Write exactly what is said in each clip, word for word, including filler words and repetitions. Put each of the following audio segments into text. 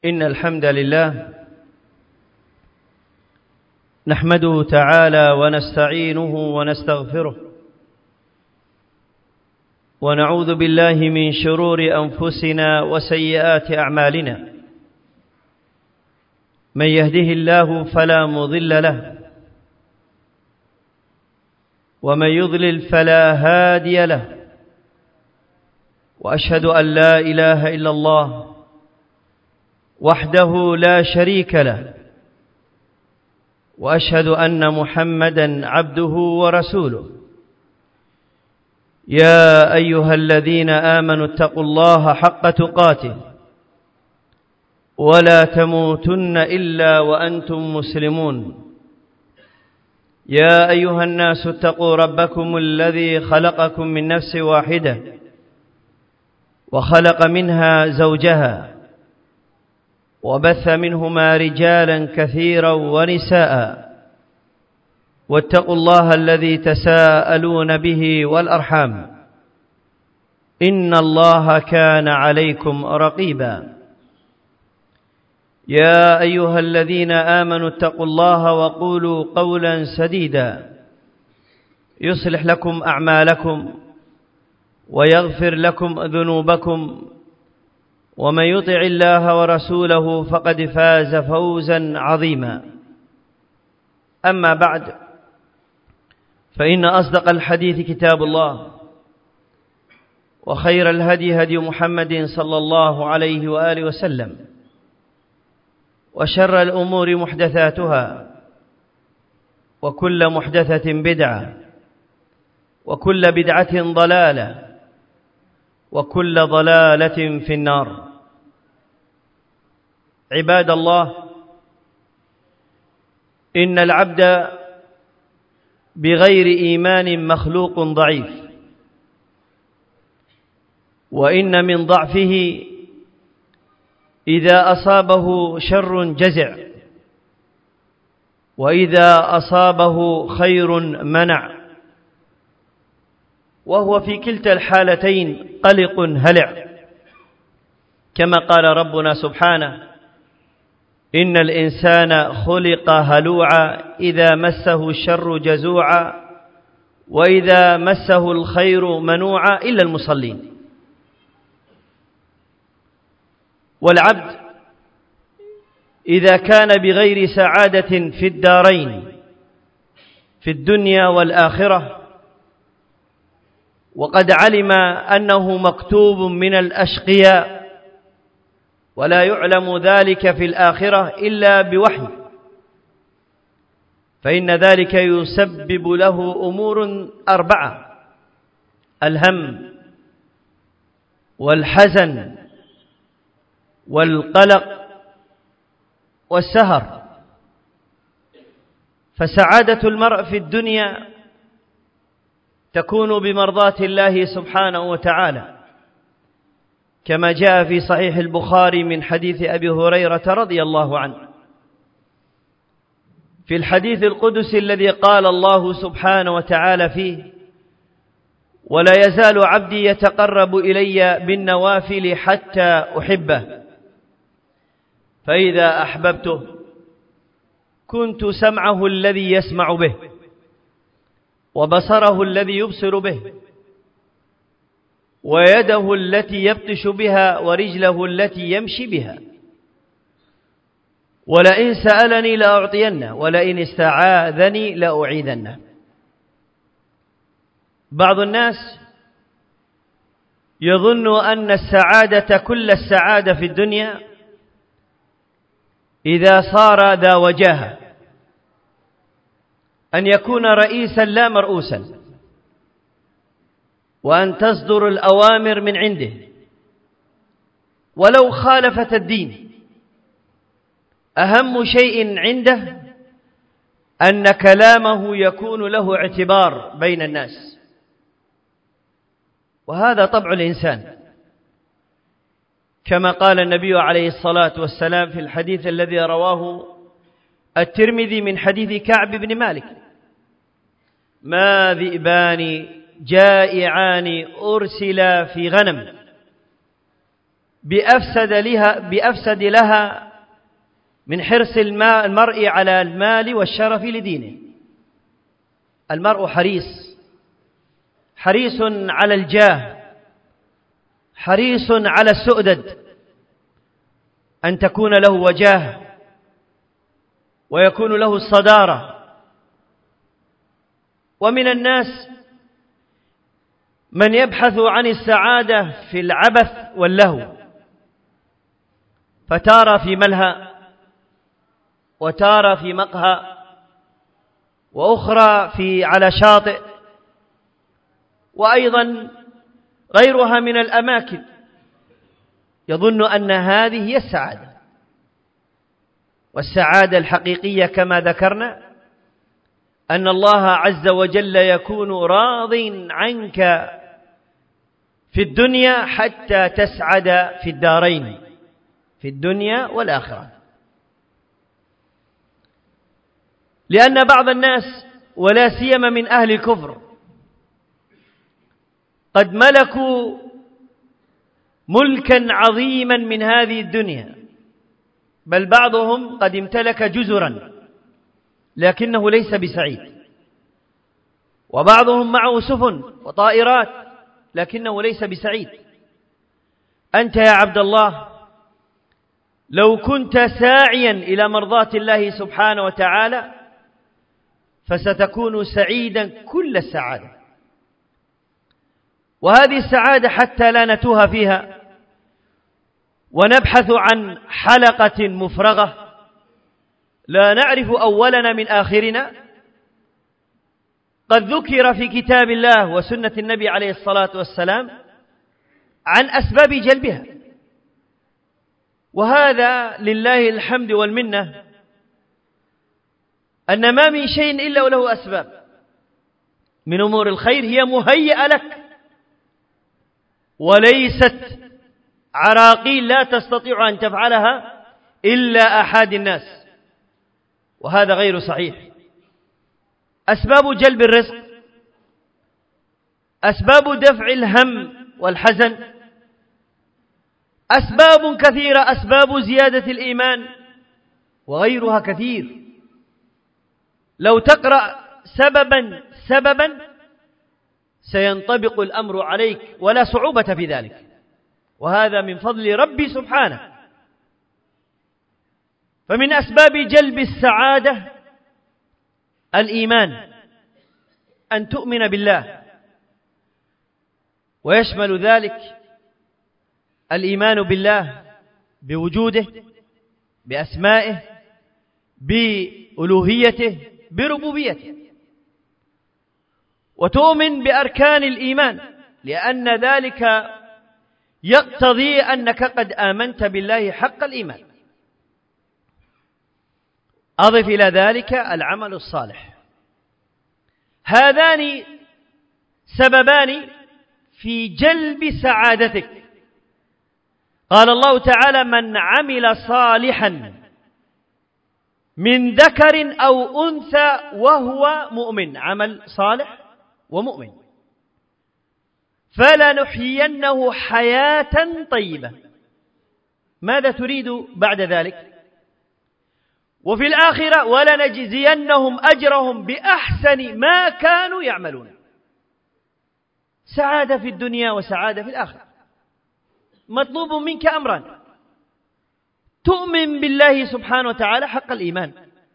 إن الحمد لله نحمده تعالى ونستعينه ونستغفره ونعوذ بالله من شرور أنفسنا وسيئات أعمالنا. من يهده الله فلا مضل له ومن يضلل فلا هادي له، وأشهد أن لا إله إلا الله وحده لا شريك له، وأشهد أن محمدًا عبده ورسوله. يا أيها الذين آمنوا اتقوا الله حق تقاته ولا تموتن إلا وأنتم مسلمون. يا أيها الناس اتقوا ربكم الذي خلقكم من نفس واحدة وخلق منها زوجها وبث منهما رجالا كثيرا ونساء، واتقوا الله الذي تساءلون به والأرحام إن الله كان عليكم رقيبا. يا أيها الذين آمنوا اتقوا الله وقولوا قولا سديدا يصلح لكم أعمالكم ويغفر لكم ذنوبكم، ومن يطع الله ورسوله فقد فاز فوزا عظيما. أما بعد، فإن أصدق الحديث كتاب الله، وخير الهدي هدي محمد صلى الله عليه وآله وسلم، وشر الأمور محدثاتها، وكل محدثة بدعة، وكل بدعة ضلالة، وكل ضلالة في النار. عباد الله، إن العبد بغير إيمان مخلوق ضعيف، وإن من ضعفه إذا أصابه شر جزع، وإذا أصابه خير منع، وهو في كلتا الحالتين قلق هلع، كما قال ربنا سبحانه: إن الإنسان خلق هلوعا إذا مسه الشر جزوعا وإذا مسه الخير منوعا إلا المصلين. والعبد إذا كان بغير سعادة في الدارين في الدنيا والآخرة، وقد علم أنه مكتوب من الأشقياء، ولا يعلم ذلك في الآخرة إلا بوحي، فإن ذلك يسبب له أمور أربعة: الهم والحزن والقلق والسهر. فسعادة المرء في الدنيا تكون بمرضاة الله سبحانه وتعالى، كما جاء في صحيح البخاري من حديث أبي هريرة رضي الله عنه في الحديث القدسي الذي قال الله سبحانه وتعالى فيه: ولا يزال عبدي يتقرب إلي بالنوافل حتى أحبه، فإذا أحببته كنت سمعه الذي يسمع به، وبصره الذي يبصر به، ويده التي يبطش بها، ورجله التي يمشي بها. ولئن سألني لأعطينه، ولئن استعاذني لأعيذنه. بعض الناس يظن أن السعادة كل السعادة في الدنيا إذا صار ذا وجاهة، أن يكون رئيسا لا مرؤوسا، وأن تصدر الأوامر من عنده ولو خالفت الدين. أهم شيء عنده أن كلامه يكون له اعتبار بين الناس، وهذا طبع الإنسان، كما قال النبي عليه الصلاة والسلام في الحديث الذي رواه الترمذي من حديث كعب بن مالك: ما ذئبان جائعان أرسلا في غنم بأفسد لها, بأفسد لها من حرص المرء على المال والشرف لدينه. المرء حريص حريص على الجاه، حريص على السؤدد، أن تكون له وجاهة ويكون له الصدارة. ومن الناس من يبحث عن السعادة في العبث واللهو، فتارى في ملهى وتارى في مقهى وأخرى في على شاطئ، وأيضا غيرها من الأماكن، يظن أن هذه هي السعادة. والسعادة الحقيقية كما ذكرنا أن الله عز وجل يكون راض عنك في الدنيا حتى تسعد في الدارين، في الدنيا والآخرة. لأن بعض الناس ولا سيما من أهل الكفر قد ملكوا ملكا عظيما من هذه الدنيا، بل بعضهم قد امتلك جزرا لكنه ليس بسعيد، وبعضهم معه سفن وطائرات لكنه ليس بسعيد. أنت يا عبد الله لو كنت ساعيا إلى مرضاة الله سبحانه وتعالى فستكون سعيدا كل السعادة. وهذه السعادة حتى لا نتوه فيها ونبحث عن حلقة مفرغة لا نعرف أولنا من آخرنا، قد ذكر في كتاب الله وسنة النبي عليه الصلاة والسلام عن أسباب جلبها، وهذا لله الحمد والمنة أن ما من شيء إلا وله أسباب من أمور الخير هي مهيئة لك، وليست عراقيل لا تستطيع أن تفعلها إلا أحد الناس، وهذا غير صحيح. أسباب جلب الرزق، أسباب دفع الهم والحزن، أسباب كثيرة، أسباب زيادة الإيمان وغيرها كثير. لو تقرأ سببا سببا سينطبق الأمر عليك ولا صعوبة في ذلك، وهذا من فضل ربي سبحانه. فمن أسباب جلب السعادة الإيمان، أن تؤمن بالله، ويشمل ذلك الإيمان بالله بوجوده، بأسمائه، بألوهيته، بربوبيته. وتؤمن بأركان الإيمان، لأن ذلك يقتضي أنك قد آمنت بالله حق الإيمان. أضف إلى ذلك العمل الصالح. هذان سببان في جلب سعادتك. قال الله تعالى: من عمل صالحا من ذكر أو أنثى وهو مؤمن، عمل صالح ومؤمن، فلنحيينه حياة طيبة. ماذا تريد بعد ذلك؟ وفي الآخرة: ولنجزينهم أجرهم بأحسن ما كانوا يعملون. سعادة في الدنيا وسعادة في الآخرة. مطلوب منك أمران: تؤمن بالله سبحانه وتعالى حق الإيمان،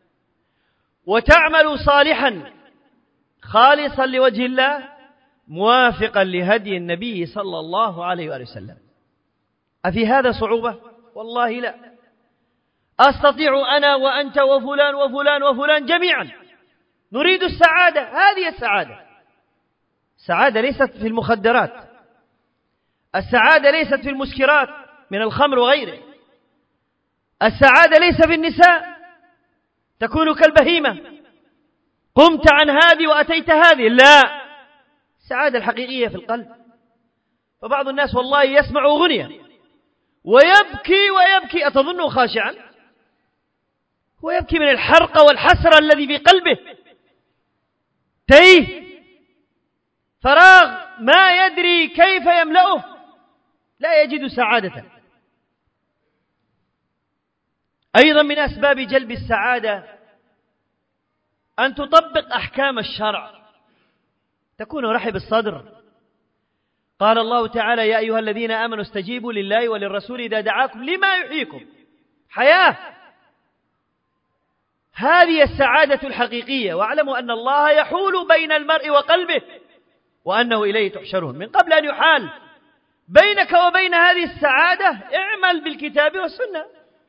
وتعمل صالحا خالصا لوجه الله موافقا لهدي النبي صلى الله عليه وآله وسلم. أفي هذا صعوبة؟ والله لا. أستطيع أنا وأنت وفلان وفلان وفلان جميعا نريد السعادة. هذه السعادة. السعادة ليست في المخدرات، السعادة ليست في المسكرات من الخمر وغيره، السعادة ليس في النساء تكون كالبهيمة، قمت عن هذه وأتيت هذه، لا. السعادة الحقيقية في القلب. فبعض الناس والله يسمع أغنية ويبكي ويبكي، أتظنه خاشعا؟ هو يبكي من الحرقة والحسرة الذي في قلبه، تيه، فراغ ما يدري كيف يملأه، لا يجد سعادة. أيضا من أسباب جلب السعادة أن تطبق أحكام الشرع، تكون رحب الصدر. قال الله تعالى: يا أيها الذين آمنوا استجيبوا لله وللرسول إذا دعاكم لما يحييكم. حياة، هذه السعادة الحقيقية. واعلموا أن الله يحول بين المرء وقلبه وأنه إليه تحشرون. من قبل أن يحال بينك وبين هذه السعادة اعمل بالكتاب والسنة.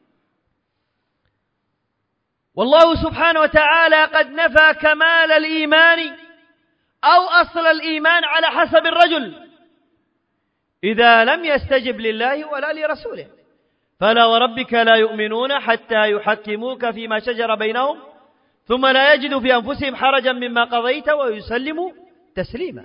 والله سبحانه وتعالى قد نفى كمال الإيمان أو أصل الإيمان على حسب الرجل إذا لم يستجب لله ولا لرسوله. فلا وربك لا يؤمنون حتى يحكموك فيما شجر بينهم ثم لا يجدوا في أنفسهم حرجا مما قضيت ويسلموا تسليما.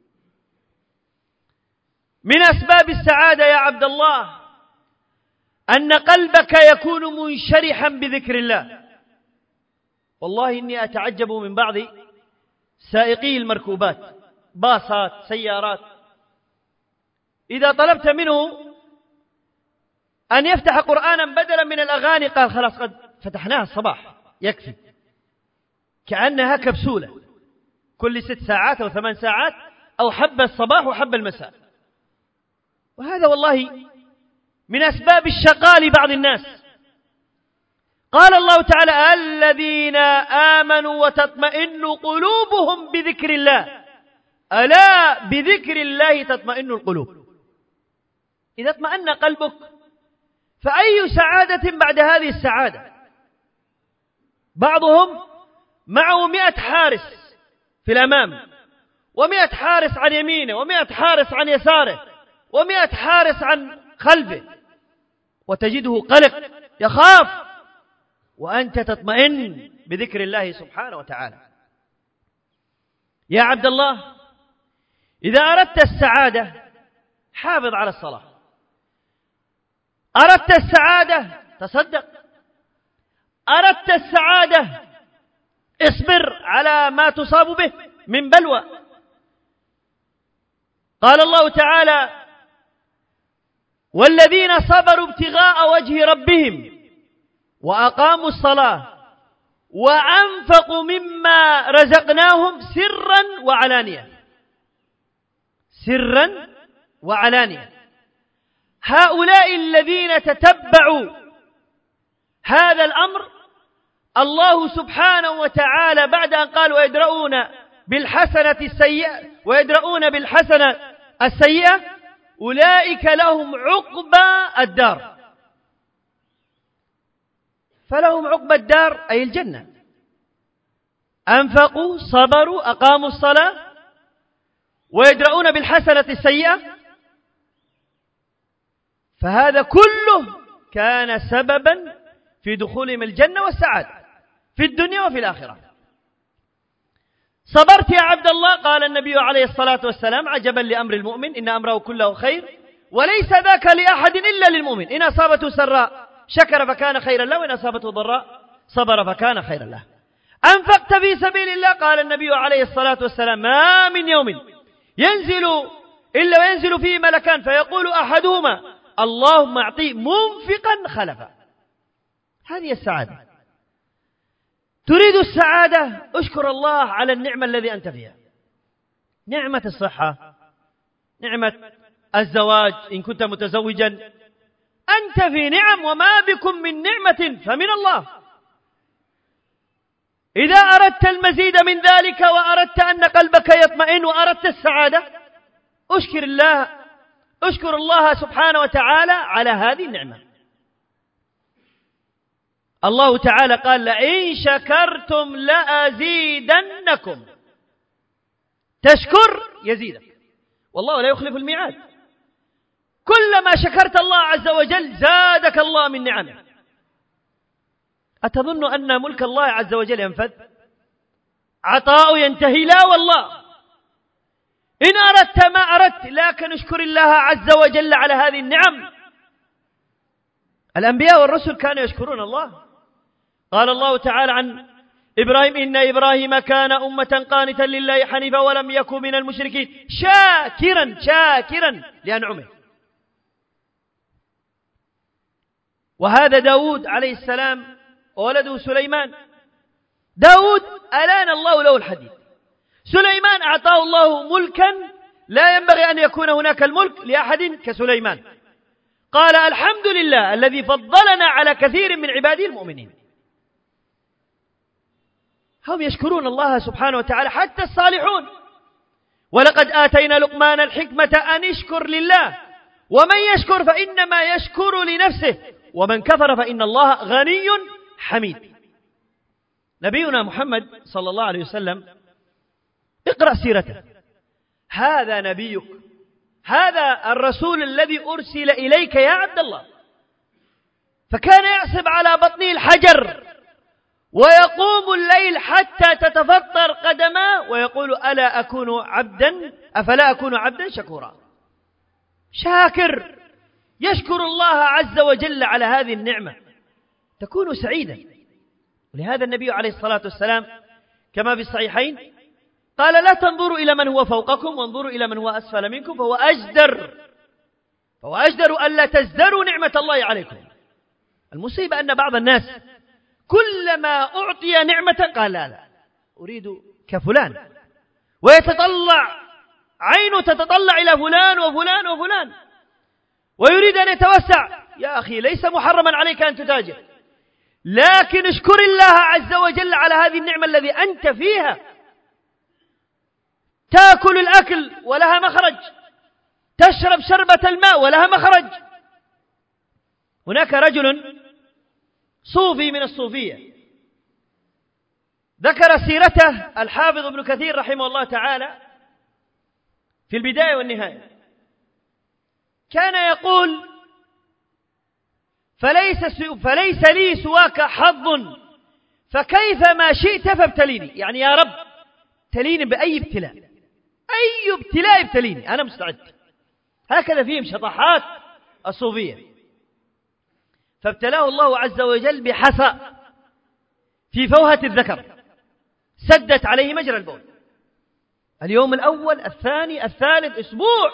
من أسباب السعادة يا عبد الله أن قلبك يكون منشرحا بذكر الله. والله إني أتعجب من بعض سائقي المركوبات، باصات، سيارات، إذا طلبت منه أن يفتح قرآنا بدلا من الأغاني قال خلاص قد فتحناها الصباح يكفي، كأنها كبسولة كل ست ساعات أو ثمان ساعات، أو حب الصباح وحب المساء. وهذا والله من أسباب الشقاء لبعض الناس. قال الله تعالى: الذين آمنوا وتطمئن قلوبهم بذكر الله، ألا بذكر الله تطمئن القلوب. إذا اطمأن قلبك فأي سعادة بعد هذه السعادة؟ بعضهم معه مئة حارس في الأمام، ومئة حارس عن يمينه، ومئة حارس عن يساره، ومئة حارس عن خلفه، وتجده قلق يخاف، وأنت تطمئن بذكر الله سبحانه وتعالى. يا عبد الله، إذا أردت السعادة حافظ على الصلاة. أردت السعادة تصدق. أردت السعادة اصبر على ما تصاب به من بلوى. قال الله تعالى: والذين صبروا ابتغاء وجه ربهم وأقاموا الصلاة وأنفقوا مما رزقناهم سرا وعلانية. سرا وعلانية. هؤلاء الذين تتبعوا هذا الأمر، الله سبحانه وتعالى بعد أن قال: ويدرؤون بالحسنة السيئة ويدرؤون بالحسنة السيئة أولئك لهم عقبى الدار. فلهم عقبى الدار أي الجنة. أنفقوا، صبروا، أقاموا الصلاة، ويدرؤون بالحسنة السيئة، فهذا كله كان سببا في دخولهم الجنة والسعادة في الدنيا وفي الآخرة. صبرت يا عبد الله، قال النبي عليه الصلاة والسلام: عجبا لأمر المؤمن إن أمره كله خير وليس ذاك لأحد إلا للمؤمن، إن أصابته سراء شكر فكان خيرا له وإن أصابته ضراء صبر فكان خيرا له. أنفقت في سبيل الله، قال النبي عليه الصلاة والسلام: ما من يوم ينزل إلا وينزل فيه ملكان فيقول أحدهما: اللهم أعطي منفقا خلفا. هذه السعادة. تريد السعادة، اشكر الله على النعمة الذي أنت فيها. نعمة الصحة، نعمة الزواج إن كنت متزوجا، أنت في نعم، وما بكم من نعمة فمن الله. إذا أردت المزيد من ذلك وأردت أن قلبك يطمئن وأردت السعادة، أشكر الله أشكر الله سبحانه وتعالى على هذه النعمة. الله تعالى قال: لئن شكرتم لأزيدنكم. تشكر يزيدك، والله لا يخلف الميعاد. كلما شكرت الله عز وجل زادك الله من نعمه. أتظن أن ملك الله عز وجل ينفذ؟ عطاء ينتهي؟ لا والله. إن أردت ما أردت، لكن اشكر الله عز وجل على هذه النعم. الأنبياء والرسل كانوا يشكرون الله. قال الله تعالى عن إبراهيم: إن إبراهيم كان أمة قانتا لله حنيفا ولم يكن من المشركين شاكرا شاكرا لأنعمه. وهذا داود عليه السلام وولده سليمان. داود ألان الله له الحديد، سليمان أعطاه الله ملكا لا ينبغي أن يكون هناك الملك لأحد كسليمان. قال الحمد لله الذي فضلنا على كثير من عباده المؤمنين. هم يشكرون الله سبحانه وتعالى حتى الصالحون. ولقد آتينا لقمان الحكمة أن اشكر لله ومن يشكر فإنما يشكر لنفسه ومن كفر فإن الله غني حميد. نبينا محمد صلى الله عليه وسلم اقرأ سيرته، هذا نبيك، هذا الرسول الذي أرسل إليك يا عبد الله. فكان يعصب على بطنه الحجر ويقوم الليل حتى تتفطر قدماه ويقول ألا أكون عبدا أفلا أكون عبدا شكورا. شاكر يشكر الله عز وجل على هذه النعمة تكون سعيدا. ولهذا النبي عليه الصلاة والسلام كما في الصحيحين قال لا تنظروا إلى من هو فوقكم وانظروا إلى من هو أسفل منكم فهو أجدر فهو أجدر ألا تزدروا نعمة الله عليكم. المصيبة أن بعض الناس كلما أعطي نعمة قال لا لا أريد كفلان، ويتطلع عينه تتطلع إلى فلان وفلان وفلان ويريد أن يتوسع. يا أخي ليس محرما عليك أن تتاجر، لكن اشكر الله عز وجل على هذه النعمة الذي أنت فيها. تأكل الأكل ولها مخرج، تشرب شربة الماء ولها مخرج. هناك رجل صوفي من الصوفية ذكر سيرته الحافظ ابن كثير رحمه الله تعالى في البداية والنهاية. كان يقول فليس, فليس لي سواك حظ فكيف ما شئت فابتليني. يعني يا رب ابتليني بأي ابتلاء، أي ابتلاء ابتليني أنا مستعد. هكذا فيهم شطحات الصوفية. فابتلاه الله عز وجل بحصى في فوهة الذكر سدت عليه مجرى البول. اليوم الأول الثاني الثالث أسبوع،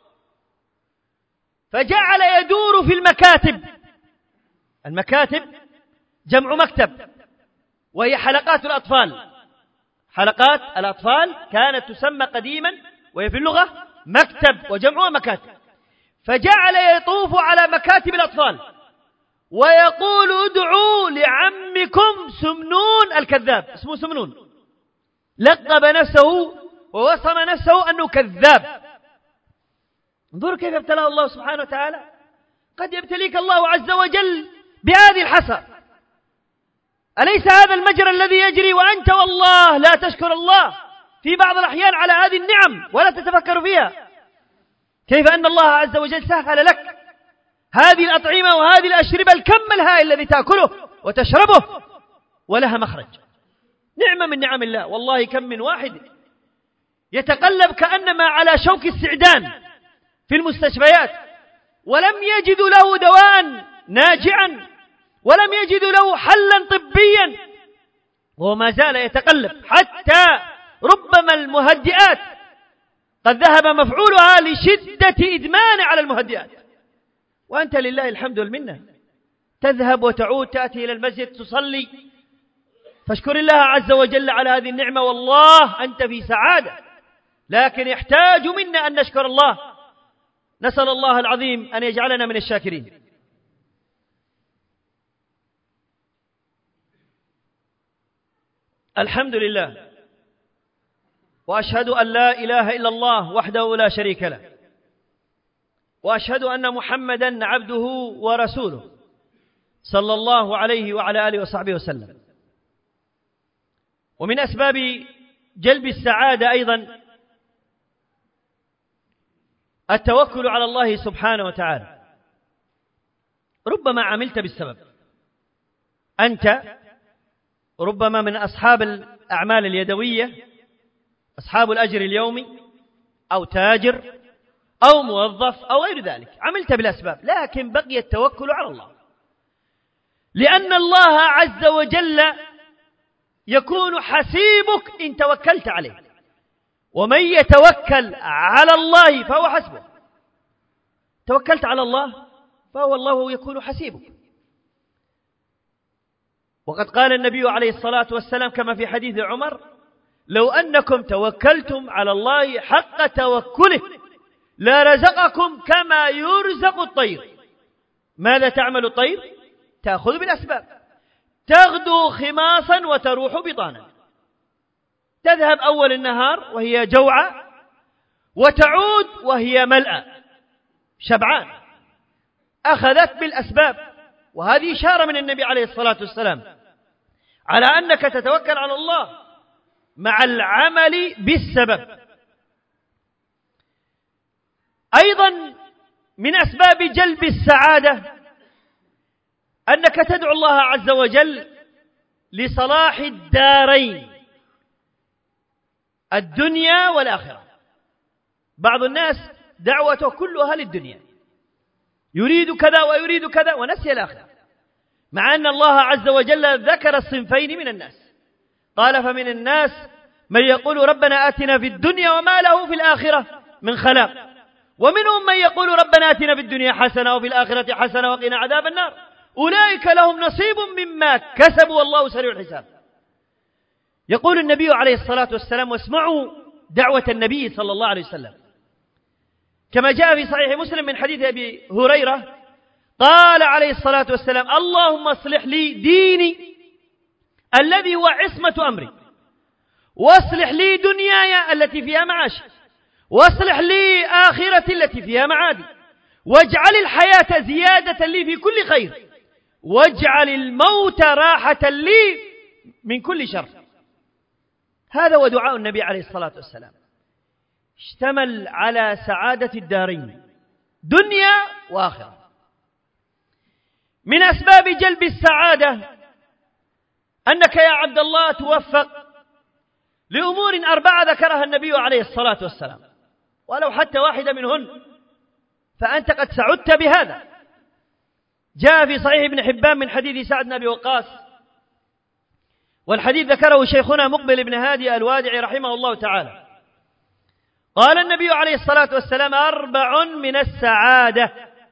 فجعل يدور في المكاتب. المكاتب جمع مكتب وهي حلقات الأطفال. حلقات الأطفال كانت تسمى قديما وهي في اللغة مكتب وجمعها مكاتب. فجعل يطوف على مكاتب الأطفال ويقول ادعوا لعمكم سمنون الكذاب. اسمه سمنون، لقب نفسه ووصم نفسه أنه كذاب. انظروا كيف ابتلاه الله سبحانه وتعالى. قد يبتليك الله عز وجل بهذه الحصى. أليس هذا المجرى الذي يجري وأنت والله لا تشكر الله في بعض الأحيان على هذه النعم ولا تتفكر فيها؟ كيف أن الله عز وجل سهل لك هذه الأطعمة وهذه الأشربة، الكم الهائل الذي تأكله وتشربه ولها مخرج. نعمة من نعم الله. والله كم من واحد يتقلب كأنما على شوك السعدان في المستشفيات ولم يجدوا له دواء ناجعا ولم يجدوا له حلا طبيا وما زال يتقلب، حتى ربما المهدئات قد ذهب مفعولها لشدة إدمان على المهدئات، وأنت لله الحمد والمنة تذهب وتعود تأتي إلى المسجد تصلي. فاشكر الله عز وجل على هذه النعمة، والله أنت في سعادة. لكن يحتاج منا أن نشكر الله. نسأل الله العظيم أن يجعلنا من الشاكرين. الحمد لله، وأشهد أن لا إله إلا الله وحده لا شريك له، وأشهد أن محمدا عبده ورسوله صلى الله عليه وعلى آله وصحبه وسلم. ومن أسباب جلب السعادة أيضا التوكل على الله سبحانه وتعالى. ربما عملت بالسبب، أنت ربما من أصحاب الأعمال اليدوية، أصحاب الأجر اليومي، أو تاجر أو موظف أو غير ذلك، عملت بالأسباب، لكن بقي التوكل على الله، لأن الله عز وجل يكون حسيبك إن توكلت عليه، ومن يتوكل على الله فهو حسبه. توكلت على الله فهو الله يكون حسيبك. وقد قال النبي عليه الصلاة والسلام كما في حديث عمر: لو أنكم توكلتم على الله حق توكله لرزقكم كما يرزق الطير. ماذا تعمل الطير؟ تأخذ بالأسباب، تغدو خماصا وتروح بطانا، تذهب أول النهار وهي جوعى، وتعود وهي ملأى شبعان، أخذت بالأسباب. وهذه إشارة من النبي عليه الصلاة والسلام على أنك تتوكل على الله مع العمل بالسبب. أيضا من أسباب جلب السعادة أنك تدعو الله عز وجل لصلاح الدارين، الدنيا والآخرة. بعض الناس دعوته كلها للدنيا، يريد كذا ويريد كذا ونسي الآخرة، مع أن الله عز وجل ذكر الصنفين من الناس، قال: فمن الناس من يقول ربنا آتنا في الدنيا وما له في الآخرة من خلاق، ومنهم من يقول ربنا آتنا في الدنيا حسنة وفي الآخرة حسنة وقنا عذاب النار، أولئك لهم نصيب مما كسبوا والله سريع الحساب. يقول النبي عليه الصلاة والسلام، واسمعوا دعوة النبي صلى الله عليه وسلم كما جاء في صحيح مسلم من حديث أبي هريرة، قال عليه الصلاة والسلام: اللهم اصلح لي ديني الذي هو عصمة أمري، واصلح لي دنياي التي فيها معاشي، واصلح لي آخرتي التي فيها معادي، واجعل الحياة زيادة لي في كل خير، واجعل الموت راحة لي من كل شر. هذا هو دعاء النبي عليه الصلاة والسلام، اشتمل على سعادة الدارين دنيا وآخرة. من أسباب جلب السعادة أنك يا عبد الله توفق لأمور أربعة ذكرها النبي عليه الصلاة والسلام، ولو حتى واحدة منهن فأنت قد سعدت بهذا. جاء في صحيح ابن حبان من حديث سعد بن أبي وقاص، والحديث ذكره شيخنا مقبل بن هادي الوادعي رحمه الله تعالى، قال النبي عليه الصلاة والسلام: أربع من السعادة: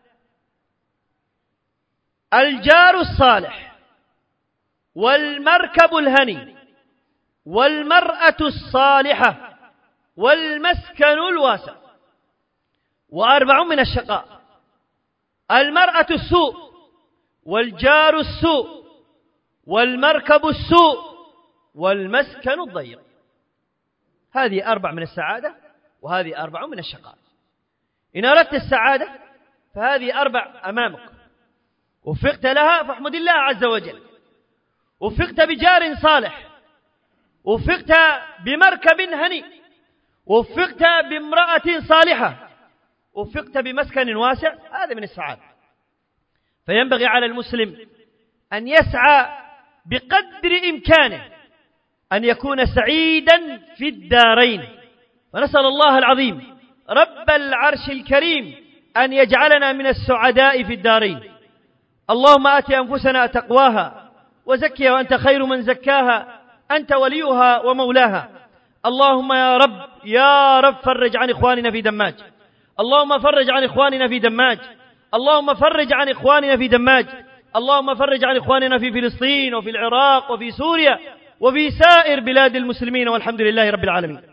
الجار الصالح، والمركب الهني، والمرأة الصالحة، والمسكن الواسع. وأربع من الشقاء: المرأة السوء، والجار السوء، والمركب السوء، والمسكن الضيق. هذه أربع من السعادة، وهذه أربع من الشقاء. إن أردت السعادة فهذه أربع أمامك، وفقت لها فاحمد الله عز وجل، وفقت بجار صالح، وفقت بمركب هني، وفقت بامرأة صالحة، وفقت بمسكن واسع. هذا من السعادة. فينبغي على المسلم أن يسعى بقدر إمكانه أن يكون سعيدا في الدارين، ونسأل الله العظيم رب العرش الكريم أن يجعلنا من السعداء في الدارين. اللهم آت أنفسنا تقواها وزكها وأنت خير من زكاها، أنت وليها ومولاها. اللهم يا رب يا رب فرج عن إخواننا في دماج، اللهم فرج عن إخواننا في دماج، اللهم فرج عن إخواننا في دماج، اللهم فرج عن إخواننا في فلسطين وفي العراق وفي سوريا وفي سائر بلاد المسلمين، والحمد لله رب العالمين.